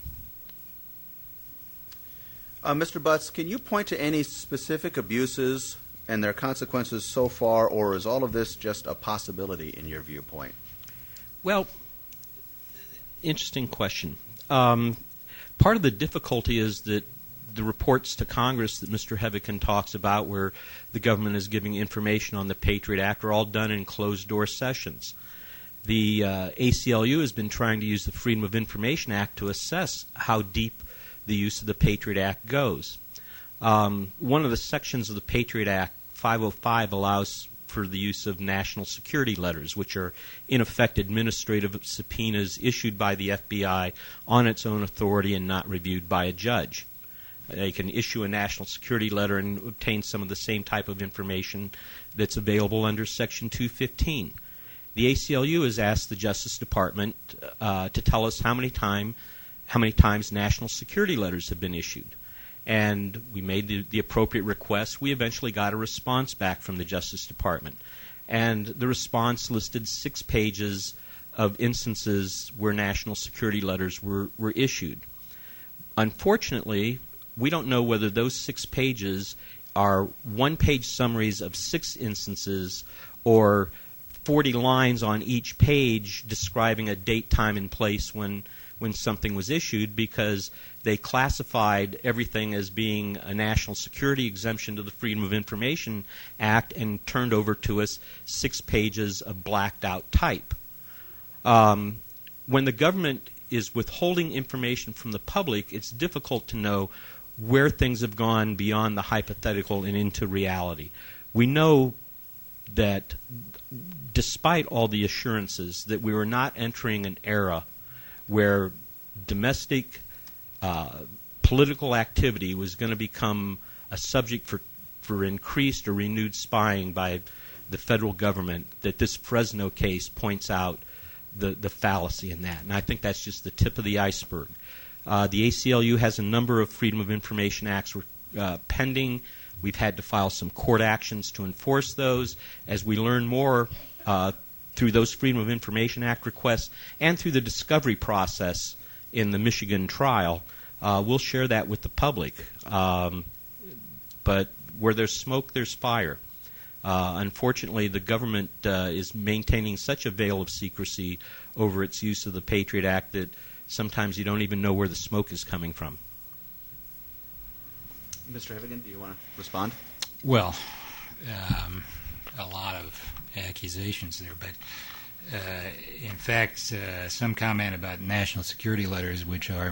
Uh, Mister Butts, can you point to any specific abuses and their consequences so far, or is all of this just a possibility in your viewpoint? Well, interesting question. Um, part of the difficulty is that the reports to Congress that Mister Heavican talks about, where the government is giving information on the Patriot Act, are all done in closed-door sessions. The uh, A C L U has been trying to use the Freedom of Information Act to assess how deep the use of the Patriot Act goes. Um, one of the sections of the Patriot Act, five oh five, allows for the use of national security letters, which are in effect administrative subpoenas issued by the F B I on its own authority and not reviewed by a judge. They can issue a national security letter and obtain some of the same type of information that's available under Section two fifteen. The A C L U has asked the Justice Department uh, to tell us how many time, how many times national security letters have been issued. and we made the, the appropriate request. We eventually got a response back from the Justice Department, and the response listed six pages of instances where national security letters were, were issued. Unfortunately, we don't know whether those six pages are one-page summaries of six instances or forty lines on each page describing a date, time, and place when when something was issued, because they classified everything as being a national security exemption to the Freedom of Information Act and turned over to us six pages of blacked-out type. Um, when the government is withholding information from the public, it's difficult to know where things have gone beyond the hypothetical and into reality. We know that despite all the assurances that we were not entering an era where domestic uh, political activity was going to become a subject for, for increased or renewed spying by the federal government, that this Fresno case points out the, the fallacy in that. And I think that's just the tip of the iceberg. Uh, the A C L U has a number of Freedom of Information Acts uh, pending. We've had to file some court actions to enforce those. As we learn more uh, through those Freedom of Information Act requests and through the discovery process in the Michigan trial, uh, we'll share that with the public. Um, but where there's smoke, there's fire. Uh, unfortunately, the government uh, is maintaining such a veil of secrecy over its use of the Patriot Act that sometimes you don't even know where the smoke is coming from. Mister Hevigan, do you want to respond? Well, um, a lot of accusations there, but uh, in fact, uh, some comment about national security letters, which are,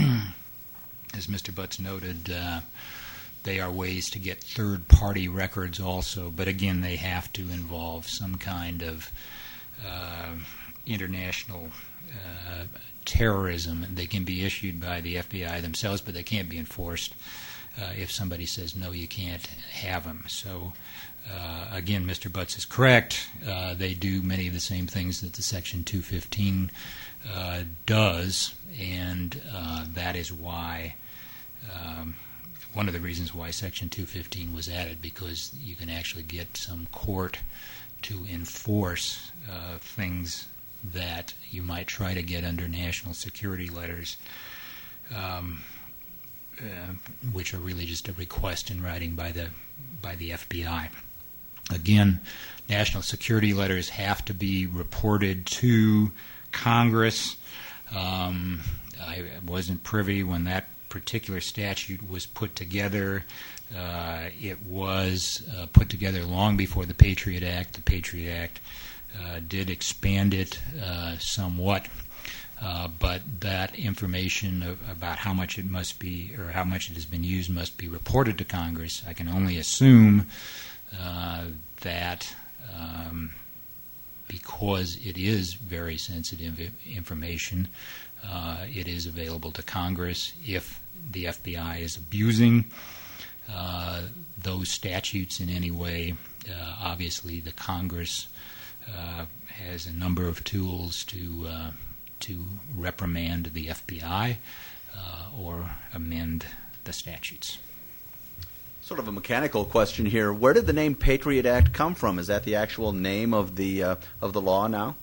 as Mister Butts noted, uh, they are ways to get third-party records also, but again, they have to involve some kind of uh, international uh, terrorism. They can be issued by the F B I themselves, but they can't be enforced uh, if somebody says, no, you can't have them. So, uh, again, Mister Butts is correct. Uh, they do many of the same things that the Section two fifteen uh, does, and uh, that is why um, one of the reasons why Section two fifteen was added, because you can actually get some court to enforce uh, things that you might try to get under national security letters, um, uh, which are really just a request in writing by the by the F B I. Again, national security letters have to be reported to Congress. Um, I wasn't privy when that particular statute was put together. Uh, it was uh, put together long before the Patriot Act. The Patriot Act Uh, did expand it uh, somewhat, uh, but that information of, about how much it must be, or how much it has been used, must be reported to Congress. I can only assume uh, that um, because it is very sensitive information, uh, it is available to Congress. If the F B I is abusing uh, those statutes in any way, uh, obviously the Congress Uh, has a number of tools to uh, to reprimand the F B I uh, or amend the statutes. Sort of a mechanical question here. Where did the name Patriot Act come from? Is that the actual name of the uh, of the law now?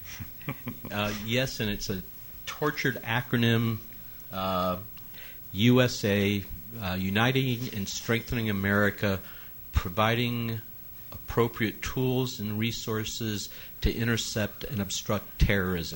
uh, yes, and it's a tortured acronym. Uh, U S A, uh, Uniting and Strengthening America, providing appropriate tools and resources to intercept and obstruct terrorism.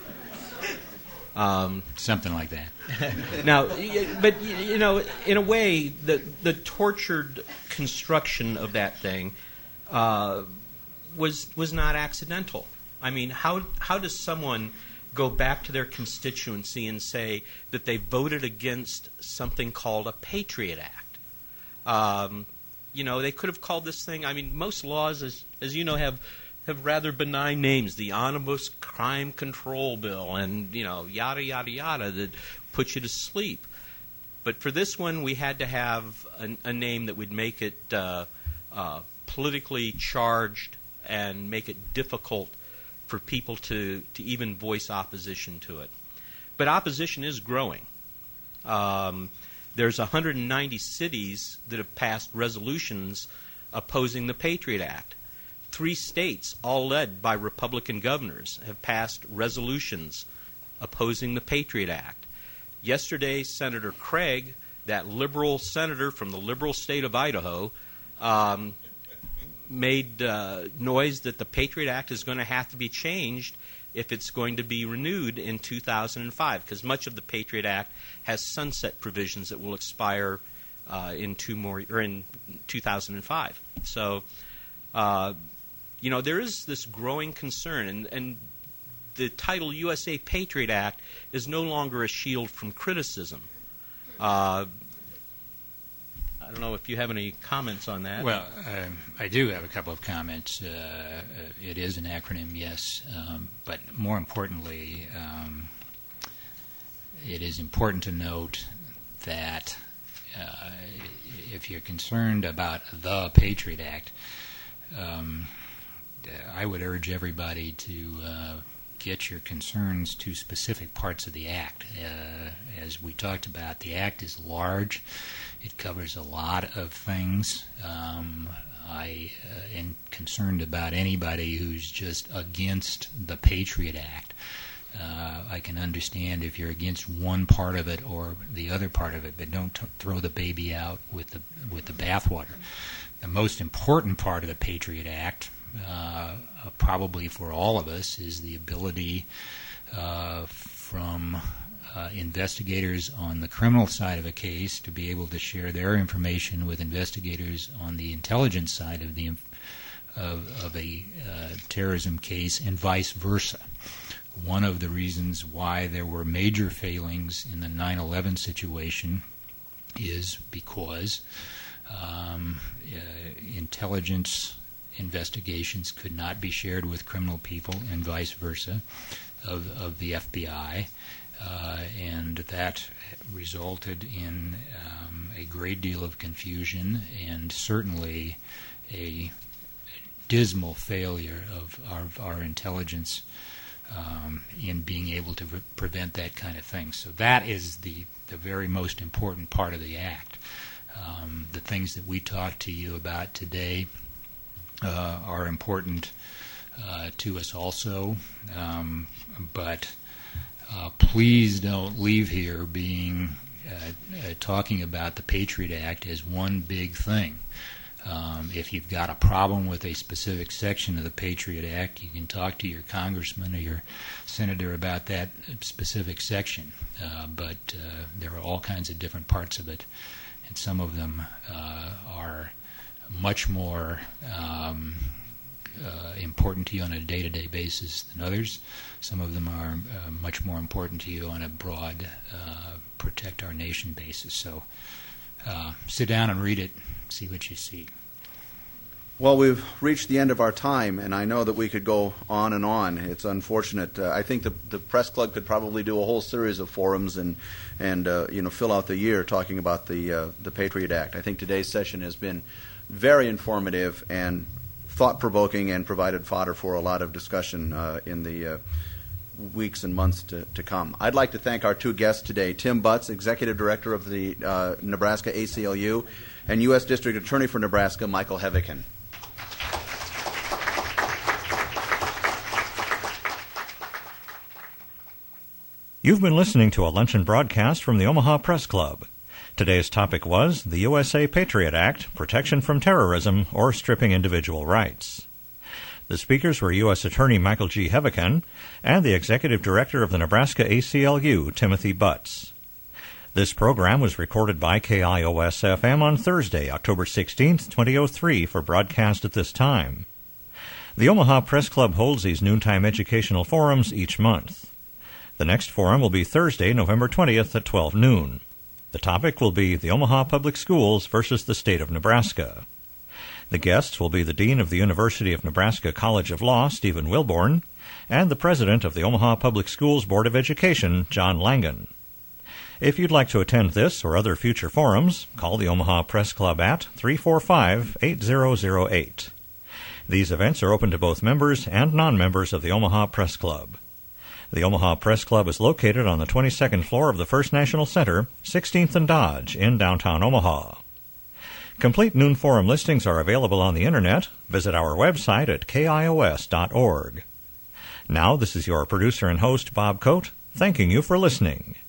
Um, Something like that. Now, but you know, in a way, the the tortured construction of that thing uh, was was not accidental. I mean, how how does someone go back to their constituency and say that they voted against something called a Patriot Act? Um, You know, they could have called this thing, I mean, most laws, as as you know, have have rather benign names. The Omnibus Crime Control Bill and, you know, yada, yada, yada, that put you to sleep. But for this one, we had to have a, a name that would make it uh, uh, politically charged and make it difficult for people to, to even voice opposition to it. But opposition is growing. Um there's one hundred ninety cities that have passed resolutions opposing the Patriot Act. Three states, all led by Republican governors, have passed resolutions opposing the Patriot Act. Yesterday, Senator Craig, that liberal senator from the liberal state of Idaho, um, made uh, noise that the Patriot Act is going to have to be changed if it's going to be renewed in two thousand five, because much of the Patriot Act has sunset provisions that will expire uh, in two more or in two thousand five. So, uh, you know, there is this growing concern, and, and the title U S A Patriot Act is no longer a shield from criticism. Uh, I don't know if you have any comments on that. Well, um, I do have a couple of comments. Uh, uh, it is an acronym, yes, um, but more importantly, um, it is important to note that uh, if you're concerned about the Patriot Act, um, I would urge everybody to uh, get your concerns to specific parts of the Act. Uh, as we talked about, the Act is large. It covers a lot of things. Um, I uh, am concerned about anybody who's just against the Patriot Act. Uh, I can understand if you're against one part of it or the other part of it, but don't t- throw the baby out with the with the bathwater. The most important part of the Patriot Act, uh, uh, probably for all of us, is the ability uh, from uh, investigators on the criminal side of a case to be able to share their information with investigators on the intelligence side of the of, of a uh, terrorism case, and vice versa. One of the reasons why there were major failings in the nine eleven situation is because um, uh, intelligence investigations could not be shared with criminal people, and vice versa, of, of the F B I, uh, and that resulted in um, a great deal of confusion and certainly a dismal failure of our, our intelligence Um, in being able to re- prevent that kind of thing. So that is the, the very most important part of the Act. Um, the things that we talked to you about today uh, are important uh, to us also, um, but uh, please don't leave here being uh, uh, talking about the Patriot Act as one big thing. Um, if you've got a problem with a specific section of the Patriot Act, you can talk to your congressman or your senator about that specific section. Uh, but uh, there are all kinds of different parts of it, and some of them uh, are much more um, uh, important to you on a day-to-day basis than others. Some of them are uh, much more important to you on a broad uh, protect our nation basis. So uh, sit down and read it. See what you see. Well, we've reached the end of our time, and I know that we could go on and on. It's unfortunate. Uh, I think the, the press club could probably do a whole series of forums and and uh, you know fill out the year talking about the uh, the Patriot Act. I think today's session has been very informative and thought-provoking, and provided fodder for a lot of discussion uh, in the uh, weeks and months to, to come. I'd like to thank our two guests today: Tim Butts, Executive Director of the uh, Nebraska A C L U, and U S District Attorney for Nebraska, Michael Heavican. You've been listening to a luncheon broadcast from the Omaha Press Club. Today's topic was the U S A Patriot Act, Protection from Terrorism or Stripping Individual Rights. The speakers were U S Attorney Michael G. Heavican and the Executive Director of the Nebraska A C L U, Timothy Butts. This program was recorded by K I O S F M on Thursday, October sixteenth, twenty oh three, for broadcast at this time. The Omaha Press Club holds these noontime educational forums each month. The next forum will be Thursday, November twentieth at twelve noon. The topic will be the Omaha Public Schools versus the State of Nebraska. The guests will be the Dean of the University of Nebraska College of Law, Stephen Wilborn, and the President of the Omaha Public Schools Board of Education, John Langen. If you'd like to attend this or other future forums, call the Omaha Press Club at three four five, eight zero zero eight. These events are open to both members and non-members of the Omaha Press Club. The Omaha Press Club is located on the twenty-second floor of the First National Center, sixteenth and Dodge, in downtown Omaha. Complete Noon Forum listings are available on the Internet. Visit our website at K I O S dot org. Now, this is your producer and host, Bob Coate, thanking you for listening.